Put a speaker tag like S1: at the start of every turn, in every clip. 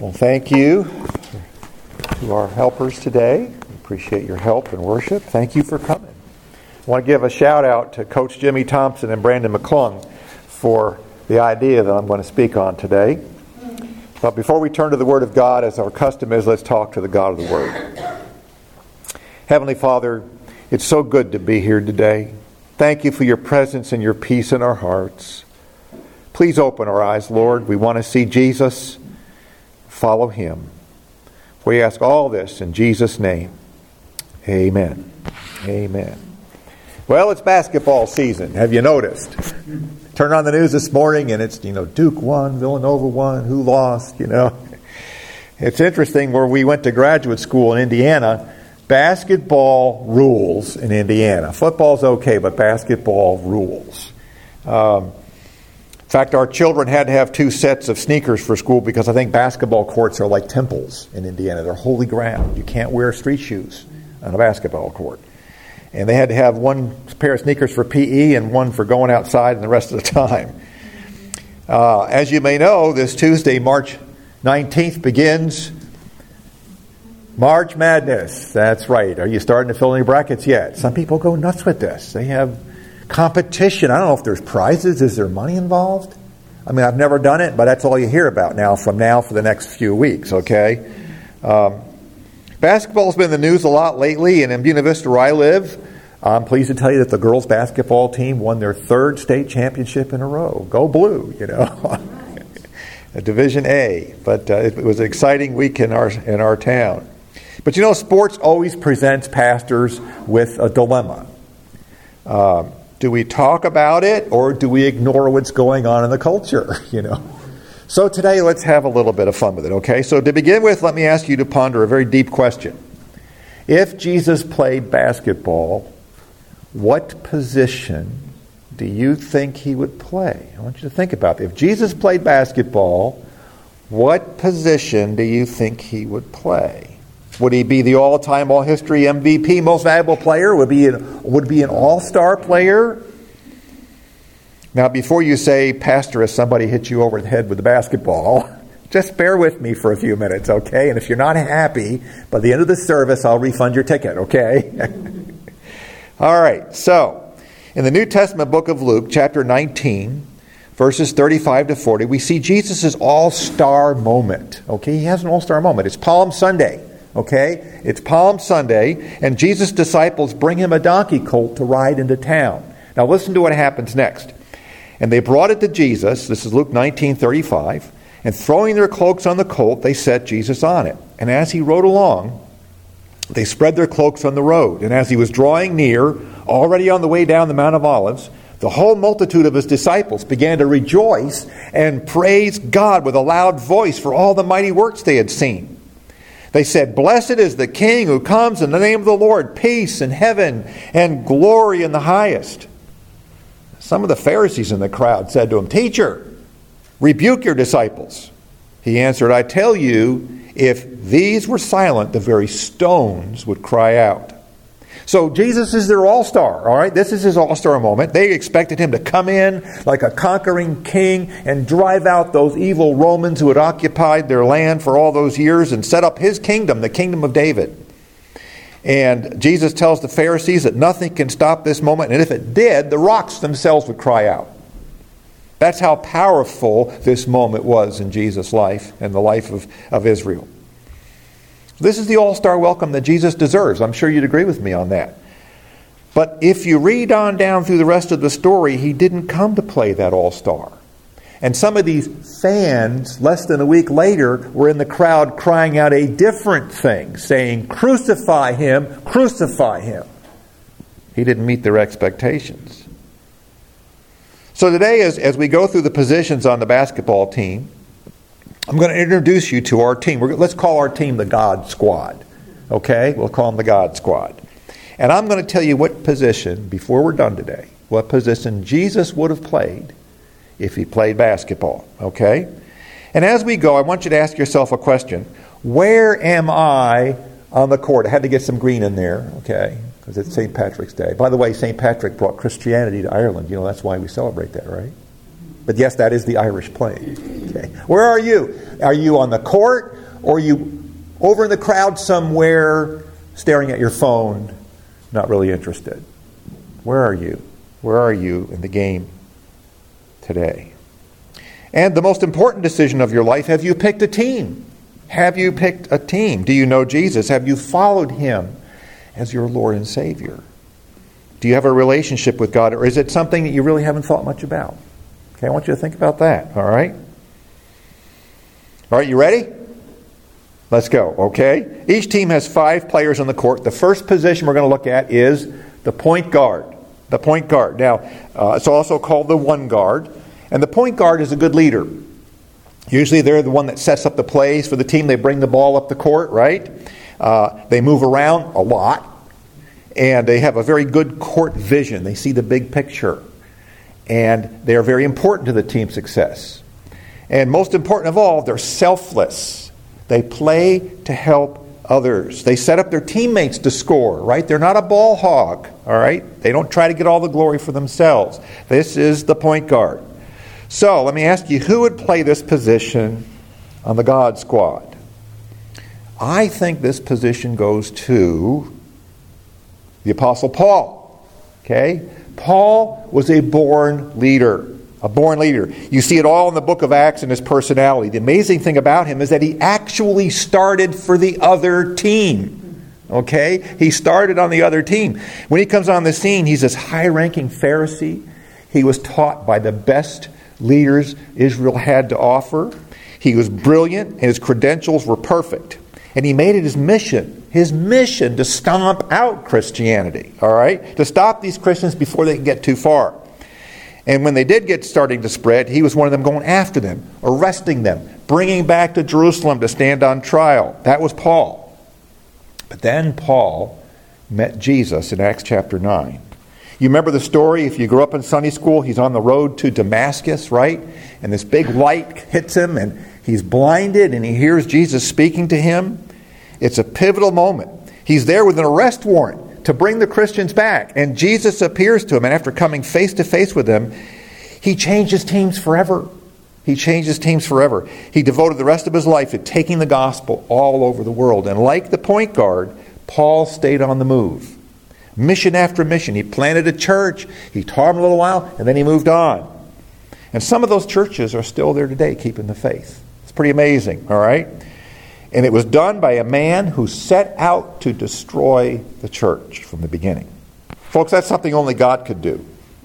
S1: Well, thank you to our helpers today. We appreciate your help and worship. Thank you for coming. I want to give a shout out to Coach Jimmy Thompson and Brandon McClung for the idea that I'm going to speak on today. But before we turn to the Word of God, as our custom is, let's talk to the God of the Word. Heavenly Father, it's so good to be here today. Thank you for your presence and your peace in our hearts. Please open our eyes, Lord. We want to see Jesus. Follow him. We ask all this in Jesus' name. Amen. Amen. Well, it's basketball season. Have you noticed? Turn on the news this morning and it's, Duke won, Villanova won, who lost, It's interesting, where we went to graduate school in Indiana, basketball rules in Indiana. Football's okay, but basketball rules. In fact, our children had to have 2 sets of sneakers for school because I think basketball courts are like temples in Indiana. They're holy ground. You can't wear street shoes on a basketball court. And they had to have 1 pair of sneakers for PE and 1 for going outside and the rest of the time. As you may know, this Tuesday, March 19th, begins March Madness. That's right. Are you starting to fill in your brackets yet? Some people go nuts with this. They have competition. I don't know if there's prizes. Is there money involved? I mean, I've never done it, but that's all you hear about now for the next few weeks, okay? Basketball's been in the news a lot lately, and in Buena Vista, where I live, I'm pleased to tell you that the girls' basketball team won their 3rd state championship in a row. Go Blue, Division A. But it was an exciting week in our town. But sports always presents pastors with a dilemma. Do we talk about it, or do we ignore what's going on in the culture, So today, let's have a little bit of fun with it, okay? So to begin with, let me ask you to ponder a very deep question. If Jesus played basketball, what position do you think he would play? I want you to think about it. If Jesus played basketball, what position do you think he would play? Would he be the all-time, all-history MVP, most valuable player? Would be an all-star player? Now, before you say, Pastor, has somebody hit you over the head with a basketball, just bear with me for a few minutes, okay? And if you're not happy, by the end of the service, I'll refund your ticket, okay? All right, so in the New Testament book of Luke, chapter 19, verses 35 to 40, we see Jesus' all-star moment, okay? He has an all-star moment. It's Palm Sunday. Okay? It's Palm Sunday, and Jesus' disciples bring him a donkey colt to ride into town. Now listen to what happens next. And they brought it to Jesus, this is Luke 19:35, and throwing their cloaks on the colt, they set Jesus on it. And as he rode along, they spread their cloaks on the road. And as he was drawing near, already on the way down the Mount of Olives, the whole multitude of his disciples began to rejoice and praise God with a loud voice for all the mighty works they had seen. They said, "Blessed is the King who comes in the name of the Lord, peace in heaven and glory in the highest." Some of the Pharisees in the crowd said to him, "Teacher, rebuke your disciples." He answered, "I tell you, if these were silent, the very stones would cry out." So Jesus is their all-star, all right? This is his all-star moment. They expected him to come in like a conquering king and drive out those evil Romans who had occupied their land for all those years and set up his kingdom, the kingdom of David. And Jesus tells the Pharisees that nothing can stop this moment, and if it did, the rocks themselves would cry out. That's how powerful this moment was in Jesus' life and the life of Israel. This is the all-star welcome that Jesus deserves. I'm sure you'd agree with me on that. But if you read on down through the rest of the story, he didn't come to play that all-star. And some of these fans, less than a week later, were in the crowd crying out a different thing, saying, "Crucify him, crucify him." He didn't meet their expectations. So today, as we go through the positions on the basketball team, I'm going to introduce you to our team. Let's call our team the God Squad. Okay? We'll call them the God Squad. And I'm going to tell you what position, before we're done today, what position Jesus would have played if he played basketball. Okay? And as we go, I want you to ask yourself a question. Where am I on the court? I had to get some green in there, okay? Because it's St. Patrick's Day. By the way, St. Patrick brought Christianity to Ireland. That's why we celebrate that, right? But yes, that is the Irish playing. Okay. Where are you? Are you on the court, or are you over in the crowd somewhere staring at your phone, not really interested? Where are you? Where are you in the game today? And the most important decision of your life, have you picked a team? Have you picked a team? Do you know Jesus? Have you followed him as your Lord and Savior? Do you have a relationship with God, or is it something that you really haven't thought much about? Okay, I want you to think about that, all right? All right, you ready? Let's go, okay? Each team has 5 players on the court. The first position we're going to look at is the point guard. The point guard. Now, it's also called the one guard. And the point guard is a good leader. Usually they're the one that sets up the plays for the team. They bring the ball up the court, right? They move around a lot. And they have a very good court vision. They see the big picture. And they are very important to the team's success. And most important of all, they're selfless. They play to help others. They set up their teammates to score, right? They're not a ball hog, all right? They don't try to get all the glory for themselves. This is the point guard. So, let me ask you, who would play this position on the God squad? I think this position goes to the Apostle Paul. Okay? Paul was a born leader. A born leader. You see it all in the book of Acts in his personality. The amazing thing about him is that he actually started for the other team. Okay? He started on the other team. When he comes on the scene, he's this high-ranking Pharisee. He was taught by the best leaders Israel had to offer. He was brilliant, and his credentials were perfect. And he made it his mission to stomp out Christianity, all right? To stop these Christians before they can get too far. And when they did get starting to spread, he was one of them going after them, arresting them, bringing back to Jerusalem to stand on trial. That was Paul. But then Paul met Jesus in Acts chapter 9. You remember the story? If you grew up in Sunday school, he's on the road to Damascus, right? And this big light hits him, and he's blinded, and he hears Jesus speaking to him. It's a pivotal moment. He's there with an arrest warrant to bring the Christians back. And Jesus appears to him, and after coming face to face with them, he changed his teams forever. He changed his teams forever. He devoted the rest of his life to taking the gospel all over the world. And like the point guard, Paul stayed on the move. Mission after mission. He planted a church. He taught them a little while, and then he moved on. And some of those churches are still there today, keeping the faith. It's pretty amazing, all right? And it was done by a man who set out to destroy the church from the beginning. Folks, that's something only God could do.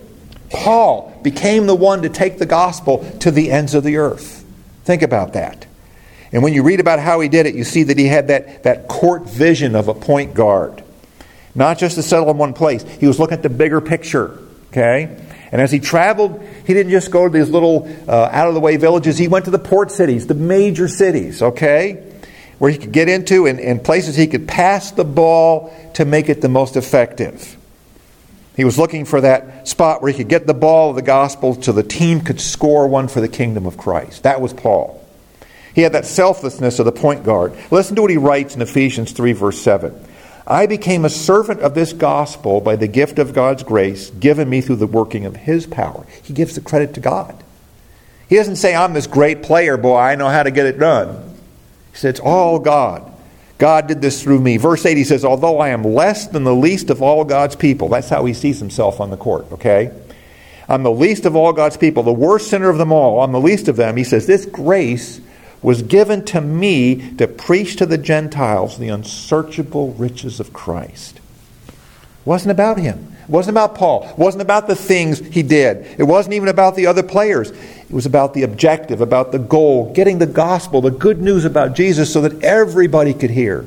S1: Paul became the one to take the gospel to the ends of the earth. Think about that. And when you read about how he did it, you see that he had that court vision of a point guard. Not just to settle in one place. He was looking at the bigger picture, okay? And as he traveled, he didn't just go to these little out-of-the-way villages. He went to the port cities, the major cities, okay? Where he could get into and places he could pass the ball to make it the most effective. He was looking for that spot where he could get the ball of the gospel so the team could score one for the kingdom of Christ. That was Paul. He had that selflessness of the point guard. Listen to what he writes in Ephesians 3, verse 7. I became a servant of this gospel by the gift of God's grace given me through the working of his power. He gives the credit to God. He doesn't say, I'm this great player, boy, I know how to get it done. He said, it's all God. God did this through me. Verse 8, he says, although I am less than the least of all God's people. That's how he sees himself on the court, okay? I'm the least of all God's people, the worst sinner of them all. I'm the least of them. He says, this grace was given to me to preach to the Gentiles the unsearchable riches of Christ. It wasn't about him. It wasn't about Paul. It wasn't about the things he did. It wasn't even about the other players. It was about the objective, about the goal, getting the gospel, the good news about Jesus so that everybody could hear.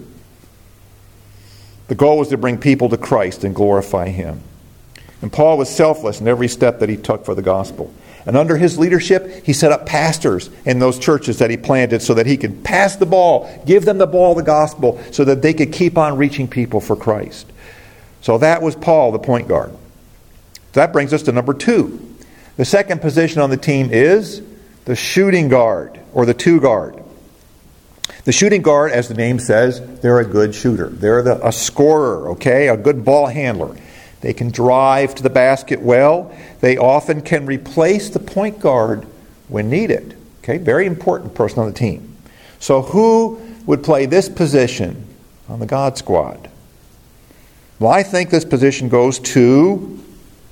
S1: The goal was to bring people to Christ and glorify him. And Paul was selfless in every step that he took for the gospel. And under his leadership, he set up pastors in those churches that he planted so that he could pass the ball, give them the ball of the gospel, so that they could keep on reaching people for Christ. So that was Paul, the point guard. That brings us to number 2. The second position on the team is the shooting guard, or the two guard. The shooting guard, as the name says, they're a good shooter. They're a scorer, okay? A good ball handler. They can drive to the basket well. They often can replace the point guard when needed. Okay, very important person on the team. So who would play this position on the God Squad? Well, I think this position goes to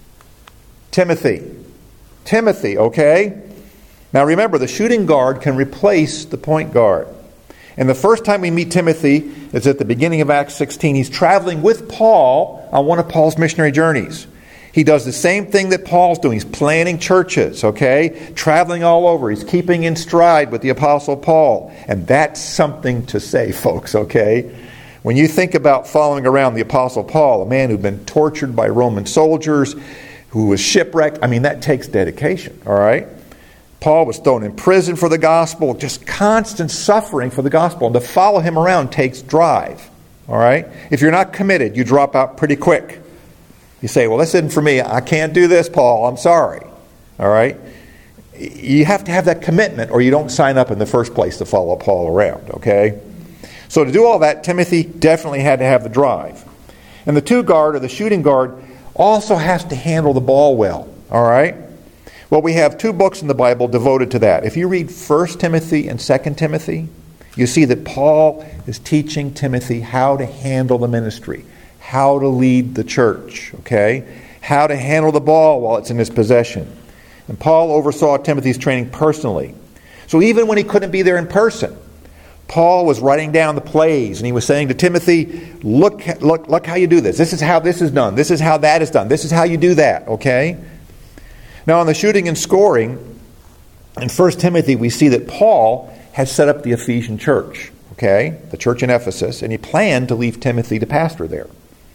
S1: Timothy. Timothy, okay? Now remember, the shooting guard can replace the point guard. And the first time we meet Timothy is at the beginning of Acts 16. He's traveling with Paul on one of Paul's missionary journeys. He does the same thing that Paul's doing. He's planting churches, okay? Traveling all over. He's keeping in stride with the Apostle Paul. And that's something to say, folks, okay? When you think about following around the Apostle Paul, a man who'd been tortured by Roman soldiers, who was shipwrecked, I mean, that takes dedication, all right? Paul was thrown in prison for the gospel, just constant suffering for the gospel. And to follow him around takes drive, all right? If you're not committed, you drop out pretty quick. You say, well, this isn't for me. I can't do this, Paul. I'm sorry, all right? You have to have that commitment or you don't sign up in the first place to follow Paul around, okay? So to do all that, Timothy definitely had to have the drive. And the two guard, or the shooting guard, also has to handle the ball well, all right? Well, we have two books in the Bible devoted to that. If you read 1 Timothy and 2 Timothy, you see that Paul is teaching Timothy how to handle the ministry, how to lead the church, okay? How to handle the ball while it's in his possession. And Paul oversaw Timothy's training personally. So even when he couldn't be there in person, Paul was writing down the plays, and he was saying to Timothy, look how you do this. This is how this is done. This is how that is done. This is how you do that, okay? Now, on the shooting and scoring, in 1 Timothy, we see that Paul had set up the Ephesian church, okay, the church in Ephesus, and he planned to leave Timothy to pastor there.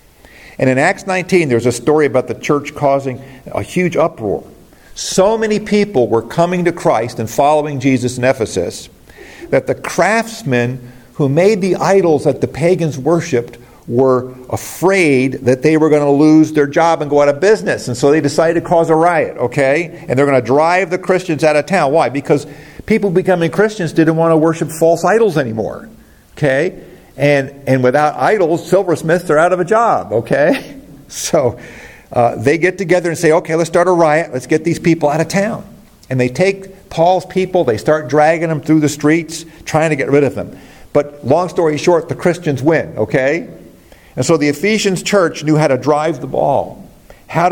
S1: And in Acts 19, there's a story about the church causing a huge uproar. So many people were coming to Christ and following Jesus in Ephesus that the craftsmen who made the idols that the pagans worshipped were afraid that they were going to lose their job and go out of business. And so they decided to cause a riot, okay? And they're going to drive the Christians out of town. Why? Because people becoming Christians didn't want to worship false idols anymore, okay? And without idols, silversmiths are out of a job, okay? So they get together and say, okay, let's start a riot. Let's get these people out of town. And they take Paul's people. They start dragging them through the streets, trying to get rid of them. But long story short, the Christians win, okay? And so the Ephesians church knew how to drive the ball, how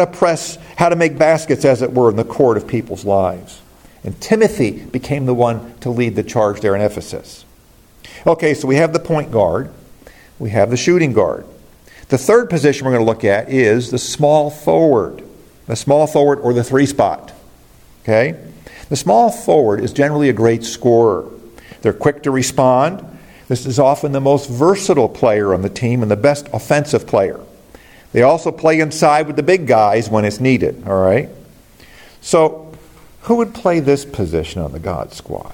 S1: to make baskets, as it were, in the court of people's lives. And Timothy became the one to lead the charge there in Ephesus. Okay, so we have the point guard. We have the shooting guard. The third position we're going to look at is the small forward. The small forward, or the three spot. Okay? The small forward is generally a great scorer. They're quick to respond. This is often the most versatile player on the team and the best offensive player. They also play inside with the big guys when it's needed, all right? So, who would play this position on the God Squad?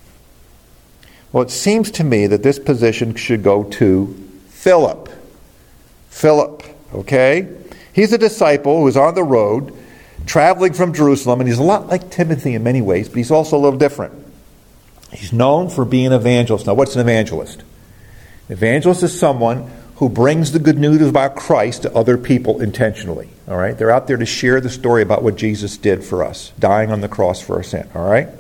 S1: Well, it seems to me that this position should go to Philip. Philip, okay? He's a disciple who's on the road, traveling from Jerusalem, and he's a lot like Timothy in many ways, but he's also a little different. He's known for being an evangelist. Now, what's an evangelist? An evangelist is someone who brings the good news about Christ to other people intentionally. All right? They're out there to share the story about what Jesus did for us, dying on the cross for our sin. All right?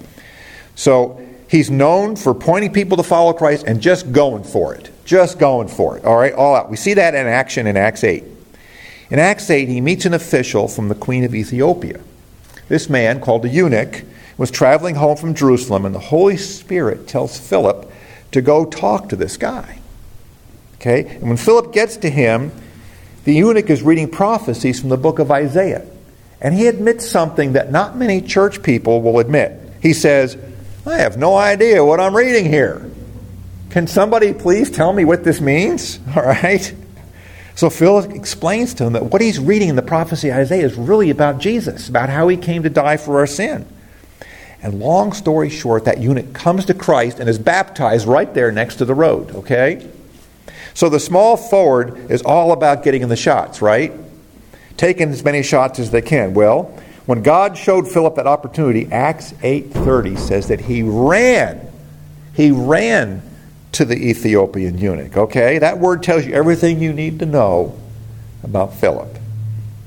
S1: So, he's known for pointing people to follow Christ and just going for it. Just going for it. All right? All out. We see that in action in Acts 8. In Acts 8, he meets an official from the Queen of Ethiopia. This man, called a eunuch, was traveling home from Jerusalem, and the Holy Spirit tells Philip to go talk to this guy. Okay? And when Philip gets to him, the eunuch is reading prophecies from the book of Isaiah. And he admits something that not many church people will admit. He says, I have no idea what I'm reading here. Can somebody please tell me what this means? All right? So Philip explains to him that what he's reading in the prophecy of Isaiah is really about Jesus, about how he came to die for our sin. And long story short, that eunuch comes to Christ and is baptized right there next to the road, okay? So the small forward is all about getting in the shots, right? Taking as many shots as they can. Well, when God showed Philip that opportunity, Acts 8:30 says that he ran to the Ethiopian eunuch, okay? That word tells you everything you need to know about Philip.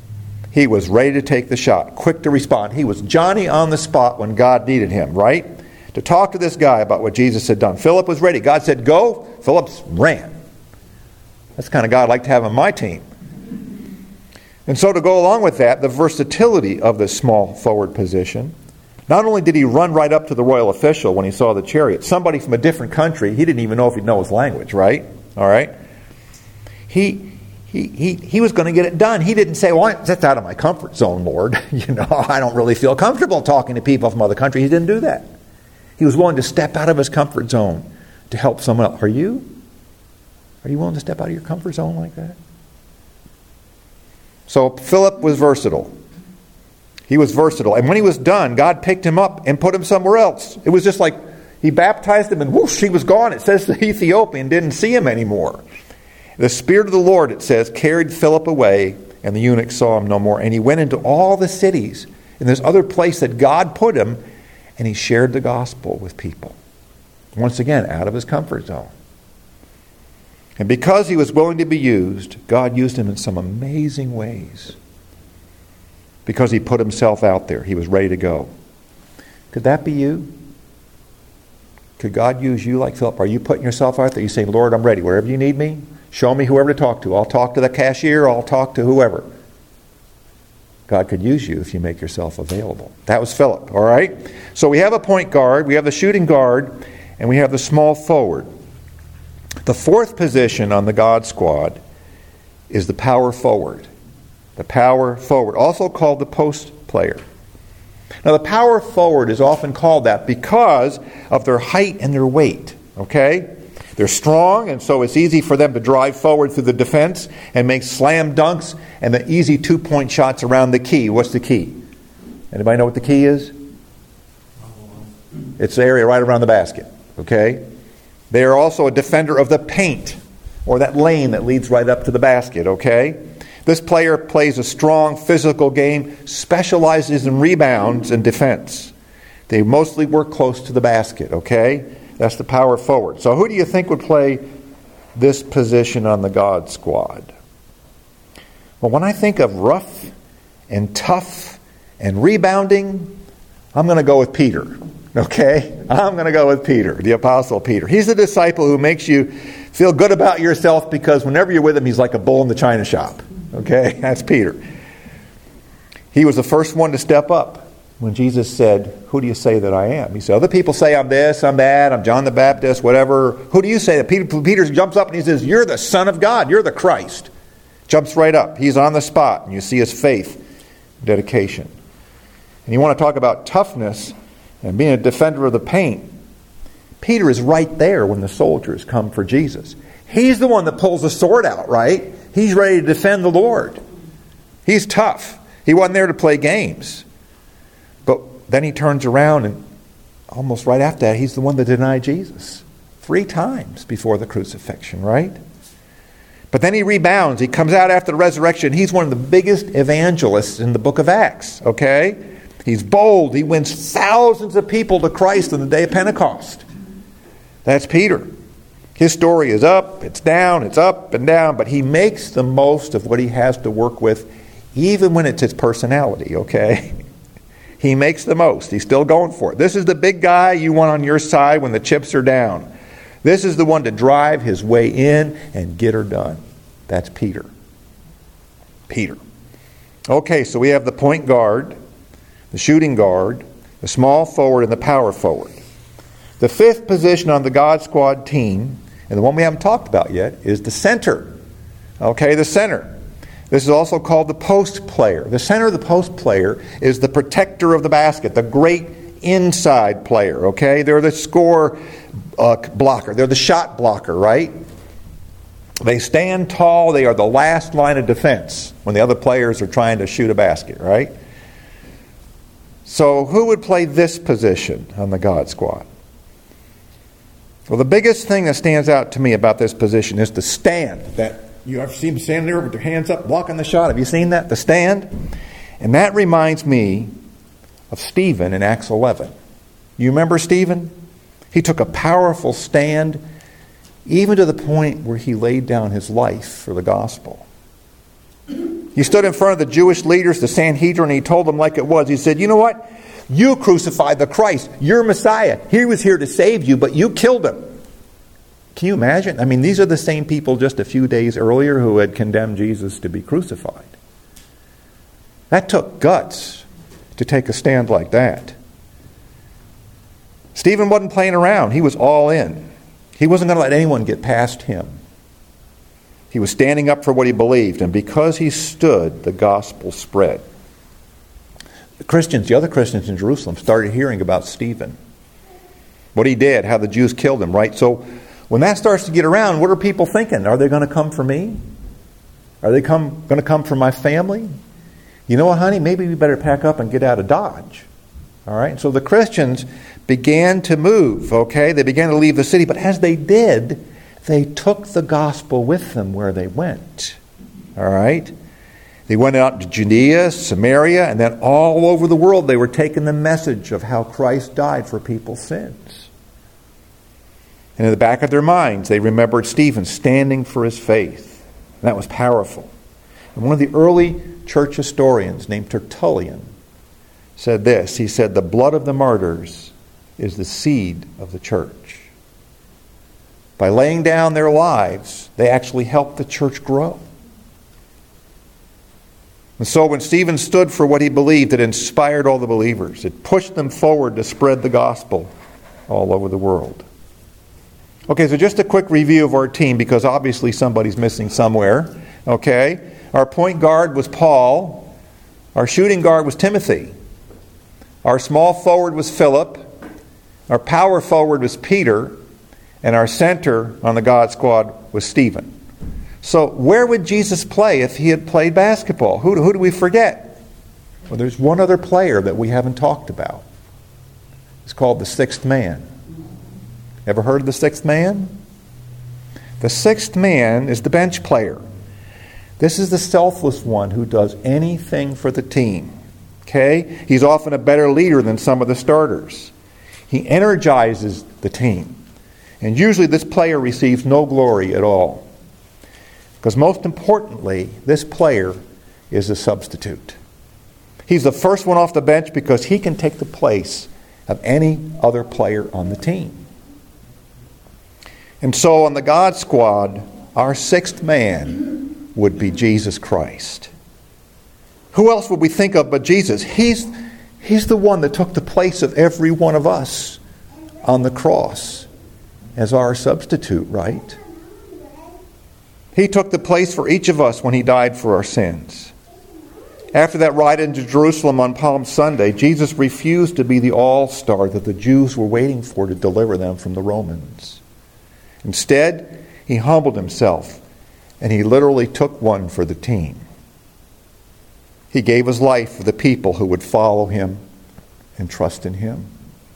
S1: He was ready to take the shot, quick to respond. He was Johnny on the spot when God needed him, right? To talk to this guy about what Jesus had done. Philip was ready. God said, go. Philip ran. That's the kind of God I'd like to have on my team. And so to go along with that, the versatility of this small forward position. Not only did he run right up to the royal official when he saw the chariot, somebody from a different country, he didn't even know if he'd know his language, right? All right? He was going to get it done. He didn't say, well, that's out of my comfort zone, Lord. I don't really feel comfortable talking to people from other countries. He didn't do that. He was willing to step out of his comfort zone to help someone else. Are you? Are you willing to step out of your comfort zone like that? So Philip was versatile. He was versatile. And when he was done, God picked him up and put him somewhere else. It was just like he baptized him and whoosh, he was gone. It says the Ethiopian didn't see him anymore. The Spirit of the Lord, it says, carried Philip away, and the eunuch saw him no more. And he went into all the cities in this other place that God put him, and he shared the gospel with people. Once again, out of his comfort zone. And because he was willing to be used, God used him in some amazing ways. Because he put himself out there. He was ready to go. Could that be you? Could God use you like Philip? Are you putting yourself out there? You saying, Lord, I'm ready. Wherever you need me, show me whoever to talk to. I'll talk to the cashier. I'll talk to whoever. God could use you if you make yourself available. That was Philip, all right? So we have a point guard, we have the shooting guard, and we have the small forward. The fourth position on the God squad is the power forward. The power forward, also called the post player. Now the power forward is often called that because of their height and their weight, okay? They're strong, and so it's easy for them to drive forward through the defense and make slam dunks and the easy two-point shots around the key. What's the key? Anybody know what the key is? It's the area right around the basket, okay? They are also a defender of the paint, or that lane that leads right up to the basket, okay? This player plays a strong physical game, specializes in rebounds and defense. They mostly work close to the basket, okay? That's the power forward. So who do you think would play this position on the God squad? Well, when I think of rough and tough and rebounding, I'm going to go with Peter. Okay? I'm going to go with Peter, the Apostle Peter. He's the disciple who makes you feel good about yourself because whenever you're with him, he's like a bull in the china shop. Okay? That's Peter. He was the first one to step up. When Jesus said, who do you say that I am? He said, other people say I'm this, I'm that, I'm John the Baptist, whatever. Who do you say that? Peter jumps up and he says, you're the Son of God. You're the Christ. Jumps right up. He's on the spot. And you see his faith, dedication. And you want to talk about toughness and being a defender of the paint. Peter is right there when the soldiers come for Jesus. He's the one that pulls the sword out, right? He's ready to defend the Lord. He's tough. He wasn't there to play games. But then he turns around and almost right after that, he's the one that denied Jesus 3 times before the crucifixion, right? But then he rebounds. He comes out after the resurrection. He's one of the biggest evangelists in the book of Acts, okay? He's bold. He wins thousands of people to Christ on the day of Pentecost. That's Peter. His story is up, it's down, it's up and down, but he makes the most of what he has to work with, even when it's his personality, okay? He makes the most. He's still going for it. This is the big guy you want on your side when the chips are down. This is the one to drive his way in and get her done. That's Peter. Peter. Okay, so we have the point guard, the shooting guard, the small forward, and the power forward. The fifth position on the God Squad team, and the one we haven't talked about yet, is the center. Okay, the center. This is also called the post player. The center of the post player is the protector of the basket, the great inside player, okay? They're the score blocker. They're the shot blocker, right? They stand tall. They are the last line of defense when the other players are trying to shoot a basket, right? So who would play this position on the God Squad? Well, the biggest thing that stands out to me about this position is the stand. That you ever see them standing there with their hands up, blocking the shot? Have you seen that? The stand? And that reminds me of Stephen in Acts 11. You remember Stephen? He took a powerful stand, even to the point where he laid down his life for the gospel. He stood in front of the Jewish leaders, the Sanhedrin, and he told them like it was. He said, you know what? You crucified the Christ, your Messiah. He was here to save you, but you killed him. Can you imagine? I mean, these are the same people just a few days earlier who had condemned Jesus to be crucified. That took guts to take a stand like that. Stephen wasn't playing around. He was all in. He wasn't going to let anyone get past him. He was standing up for what he believed, and because he stood, the gospel spread. The other Christians in Jerusalem started hearing about Stephen. What he did, how the Jews killed him, right? So when that starts to get around, what are people thinking? Are they going to come for me? Are they going to come for my family? You know what, honey? Maybe we better pack up and get out of Dodge. All right? So the Christians began to move, okay? They began to leave the city. But as they did, they took the gospel with them where they went. All right? They went out to Judea, Samaria, and then all over the world they were taking the message of how Christ died for people's sins. And in the back of their minds, they remembered Stephen standing for his faith. And that was powerful. And one of the early church historians named Tertullian said this. He said, the blood of the martyrs is the seed of the church. By laying down their lives, they actually helped the church grow. And so when Stephen stood for what he believed, it inspired all the believers. It pushed them forward to spread the gospel all over the world. Okay, so just a quick review of our team, because obviously somebody's missing somewhere. Okay, our point guard was Paul. Our shooting guard was Timothy. Our small forward was Philip. Our power forward was Peter. And our center on the God squad was Stephen. So where would Jesus play if he had played basketball? Who do we forget? Well, there's one other player that we haven't talked about. It's called the sixth man. Ever heard of the sixth man? The sixth man is the bench player. This is the selfless one who does anything for the team. Okay? He's often a better leader than some of the starters. He energizes the team. And usually this player receives no glory at all. Because most importantly, this player is a substitute. He's the first one off the bench because he can take the place of any other player on the team. And so on the God squad, our sixth man would be Jesus Christ. Who else would we think of but Jesus? He's the one that took the place of every one of us on the cross as our substitute, right? He took the place for each of us when he died for our sins. After that ride into Jerusalem on Palm Sunday, Jesus refused to be the all-star that the Jews were waiting for to deliver them from the Romans. Instead, he humbled himself, and he literally took one for the team. He gave his life for the people who would follow him and trust in him.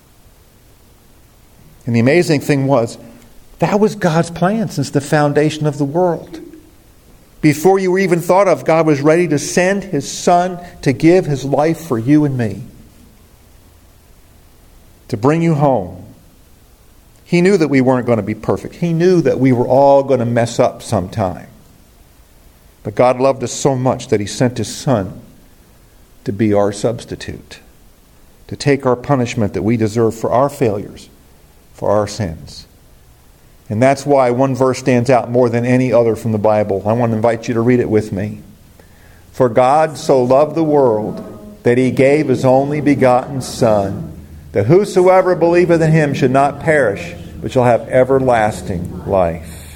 S1: And the amazing thing was, that was God's plan since the foundation of the world. Before you were even thought of, God was ready to send his Son to give his life for you and me. To bring you home. He knew that we weren't going to be perfect. He knew that we were all going to mess up sometime. But God loved us so much that he sent his Son to be our substitute. To take our punishment that we deserve for our failures, for our sins. And that's why one verse stands out more than any other from the Bible. I want to invite you to read it with me. For God so loved the world that he gave his only begotten Son, that whosoever believeth in him should not perish, but shall have everlasting life.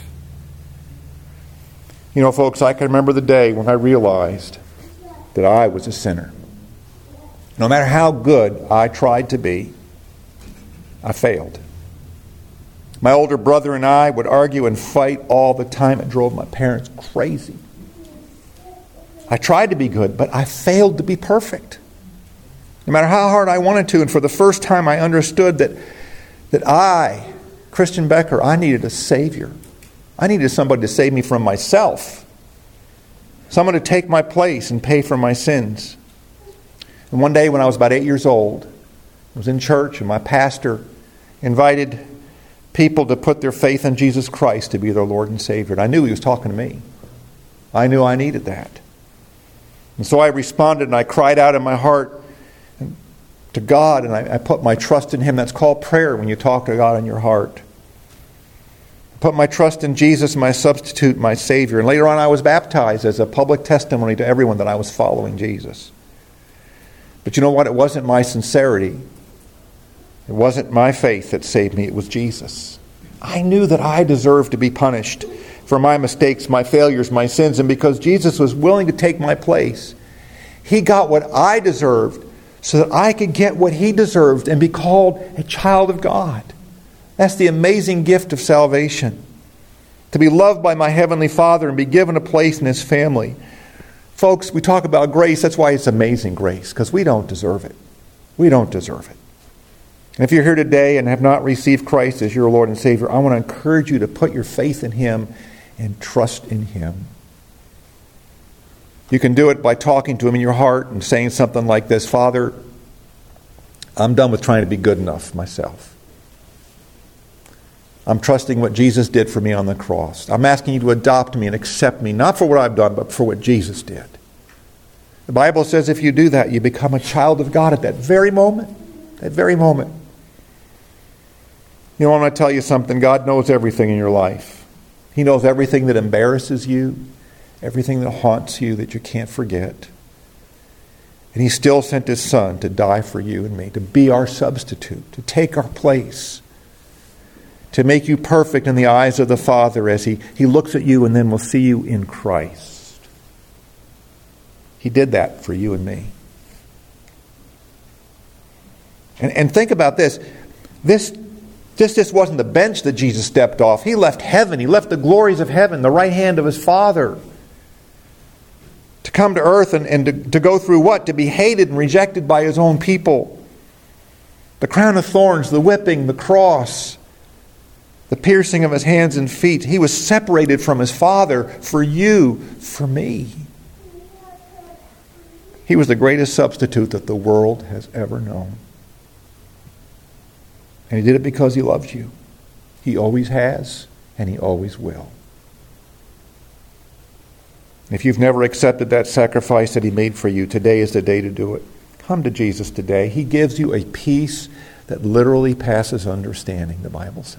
S1: You know, folks, I can remember the day when I realized that I was a sinner. No matter how good I tried to be, I failed. My older brother and I would argue and fight all the time. It drove my parents crazy. I tried to be good, but I failed to be perfect. No matter how hard I wanted to, and for the first time I understood that I, Christian Becker, I needed a Savior. I needed somebody to save me from myself. Someone to take my place and pay for my sins. And one day when I was about 8 years old, I was in church and my pastor invited people to put their faith in Jesus Christ to be their Lord and Savior. And I knew he was talking to me. I knew I needed that. And so I responded and I cried out in my heart to God, and I put my trust in Him. That's called prayer when you talk to God in your heart. I put my trust in Jesus, my substitute, my Savior. And later on I was baptized as a public testimony to everyone that I was following Jesus. But you know what? It wasn't my sincerity. It wasn't my faith that saved me. It was Jesus. I knew that I deserved to be punished for my mistakes, my failures, my sins. And because Jesus was willing to take my place, He got what I deserved so that I could get what He deserved and be called a child of God. That's the amazing gift of salvation. To be loved by my Heavenly Father and be given a place in His family. Folks, we talk about grace. That's why it's amazing grace, because we don't deserve it. We don't deserve it. And if you're here today and have not received Christ as your Lord and Savior, I want to encourage you to put your faith in Him and trust in Him. You can do it by talking to Him in your heart and saying something like this: Father, I'm done with trying to be good enough myself. I'm trusting what Jesus did for me on the cross. I'm asking You to adopt me and accept me, not for what I've done, but for what Jesus did. The Bible says if you do that, you become a child of God at that very moment. That very moment. You know, I want to tell you something. God knows everything in your life. He knows everything that embarrasses you, everything that haunts you that you can't forget. And He still sent His Son to die for you and me, to be our substitute, to take our place, to make you perfect in the eyes of the Father as He looks at you and then will see you in Christ. He did that for you and me. And think about this. This wasn't the bench that Jesus stepped off. He left heaven. He left the glories of heaven, the right hand of His Father, to come to earth and to go through what? To be hated and rejected by His own people. The crown of thorns, the whipping, the cross, the piercing of His hands and feet. He was separated from His Father for you, for me. He was the greatest substitute that the world has ever known. And He did it because He loved you. He always has, and He always will. If you've never accepted that sacrifice that He made for you, today is the day to do it. Come to Jesus today. He gives you a peace that literally passes understanding, the Bible says.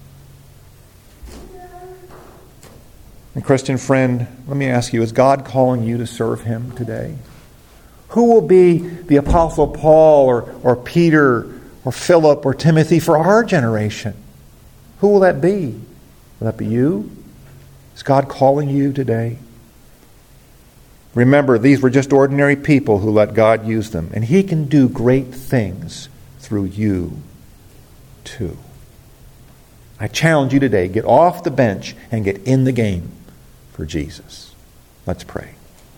S1: And Christian friend, let me ask you, is God calling you to serve Him today? Who will be the Apostle Paul or Peter or Philip or Timothy for our generation? Who will that be? Will that be you? Is God calling you today? Remember, these were just ordinary people who let God use them. And He can do great things through you too. I challenge you today, get off the bench and get in the game for Jesus. Let's pray.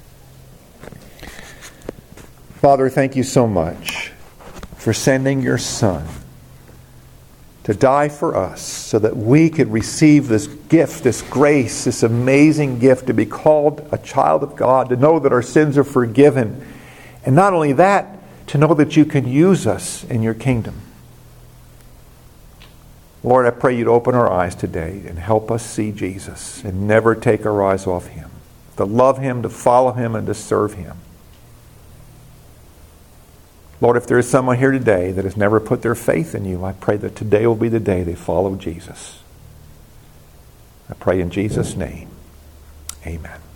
S1: Father, thank You so much for sending Your Son to die for us so that we could receive this gift, this grace, this amazing gift to be called a child of God, to know that our sins are forgiven. And not only that, to know that You can use us in Your kingdom. Lord, I pray You'd open our eyes today and help us see Jesus and never take our eyes off Him. To love Him, to follow Him, and to serve Him. Lord, if there is someone here today that has never put their faith in You, I pray that today will be the day they follow Jesus. I pray in Jesus' name. Amen.